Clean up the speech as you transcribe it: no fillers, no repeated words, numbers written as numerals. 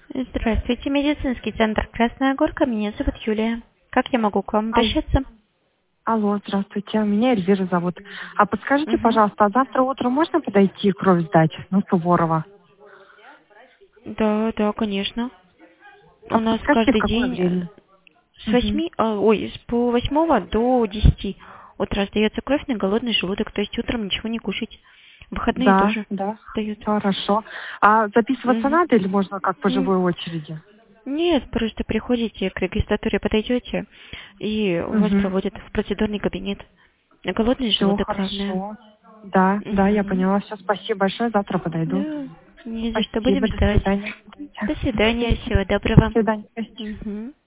Здравствуйте, медицинский центр «Красная Горка». Меня зовут Юлия. Как я могу к вам обращаться? Алло, здравствуйте. Меня Эльвира зовут. А подскажите, Мгм. пожалуйста, а завтра утром можно подойти кровь сдать на Суворова? Да, да, конечно. У А нас подскажите, в каждый какое день время? с 8, с по 8 до 10 утра сдается кровь на голодный желудок, то есть утром ничего не кушать. В выходные Да, тоже да. дают. Хорошо. А записываться Мгм. надо или можно как по М. живой очереди? Нет, просто приходите к регистратуре, подойдете, и вас Угу. проводят в процедурный кабинет. На голодный Все желудок главное. хорошо. Да, да, я Мгм. поняла. Все, спасибо большое. Завтра подойду. Да, не за что. Будем Спасибо, до ждать. свидания. До свидания. Спасибо. Всего До доброго. свидания. Спасибо. Мгм.